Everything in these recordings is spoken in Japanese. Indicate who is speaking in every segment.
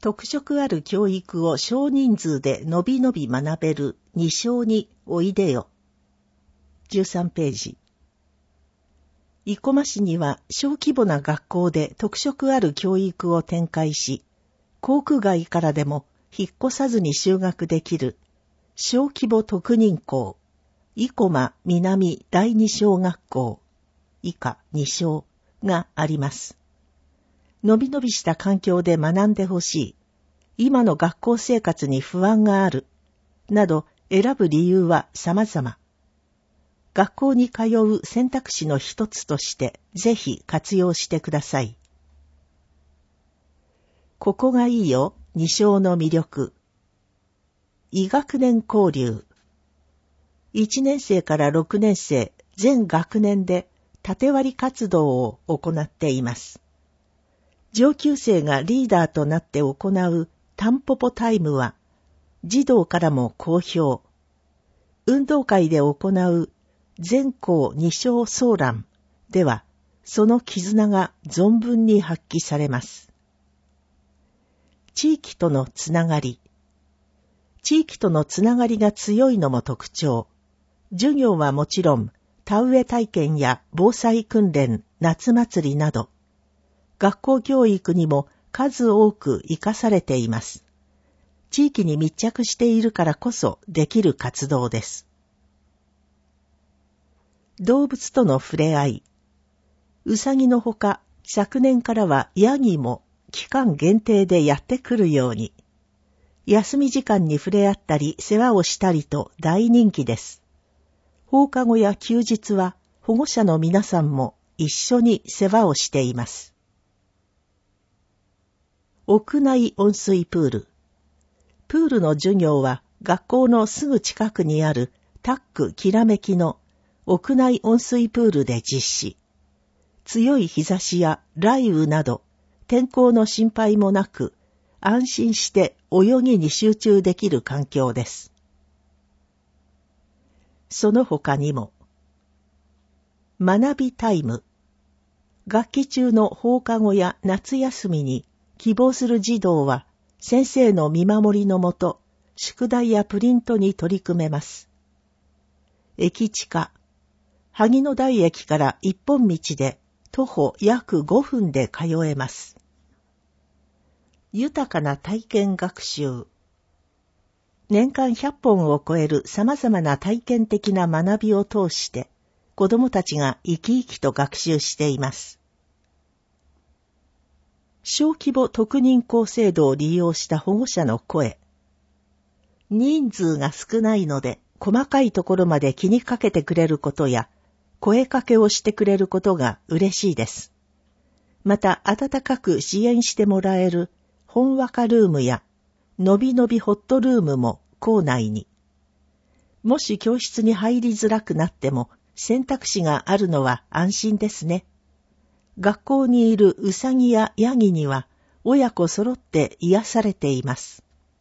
Speaker 1: 特色ある教育を少人数でのびのび学べる2小においでよ。13ページ。生駒市には小規模な学校で特色ある教育を展開し、校区外からでも引っ越さずに就学できる小規模特任校、生駒南第二小学校、以下2小があります。のびのびした環境で学んでほしい、今の学校生活に不安がある、など選ぶ理由は様々。学校に通う選択肢の一つとしてぜひ活用してください。ここがいいよ、2小の魅力。異学年交流。1年生から6年生全学年で縦割り活動を行っています。上級生がリーダーとなって行うタンポポタイムは児童からも好評。運動会で行う全校2小総覧ではその絆が存分に発揮されます。地域とのつながり。地域とのつながりが強いのも特徴。授業はもちろん、田植え体験や防災訓練、夏祭りなど、学校教育にも数多く生かされています。地域に密着しているからこそできる活動です。動物との触れ合い。うさぎのほか、昨年からはヤギも期間限定でやってくるように、休み時間に触れ合ったり世話をしたりと大人気です。放課後や休日は保護者の皆さんも一緒に世話をしています。屋内温水プール。プールの授業は学校のすぐ近くにあるタックきらめきの屋内温水プールで実施。強い日差しや雷雨など天候の心配もなく安心して泳ぎに集中できる環境です。その他にも、学びタイム。学期中の放課後や夏休みに希望する児童は先生の見守りのもと、宿題やプリントに取り組めます。駅近。萩野台駅から一本道で徒歩約5分で通えます。豊かな体験学習。年間100本を超える様々な体験的な学びを通して、子どもたちが生き生きと学習しています。小規模特任校制度を利用した保護者の声。人数が少ないので、細かいところまで気にかけてくれることや、声かけをしてくれることが嬉しいです。また、温かく支援してもらえる、ほんわかルームや、のびのびホットルームも校内に。もし教室に入りづらくなっても選択肢があるのは安心ですね。学校にいるうさぎやヤギには親子揃って癒されています。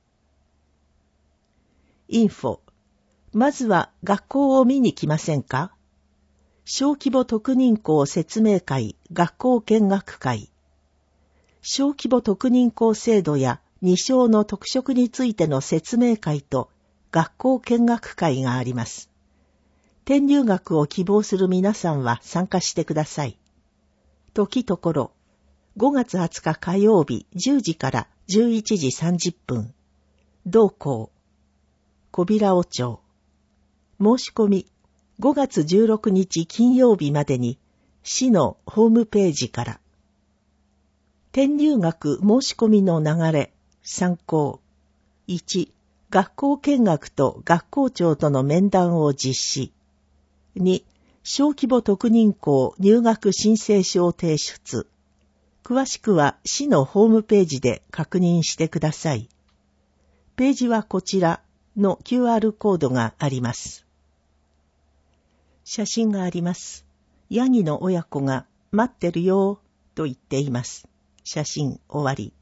Speaker 1: インフォ。まずは学校を見に来ませんか？小規模特任校説明会、学校見学会。小規模特任校制度や2小の特色についての説明会と学校見学会があります。転入学を希望する皆さんは参加してください。時ところ、5月20日火曜日10時から11時30分。同校、小平尾町。申し込み、5月16日金曜日までに市のホームページから。転入学申し込みの流れ。参考。1、学校見学と学校長との面談を実施。2、小規模特任校入学申請書を提出。詳しくは市のホームページで確認してください。ページはこちらの QR コードがあります。写真があります。ヤギの親子が待ってるよと言っています。写真終わり。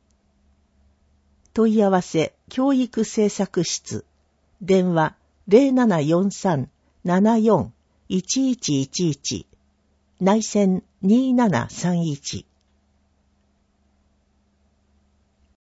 Speaker 1: 問い合わせ教育政策室電話 0743-74-1111 内線2731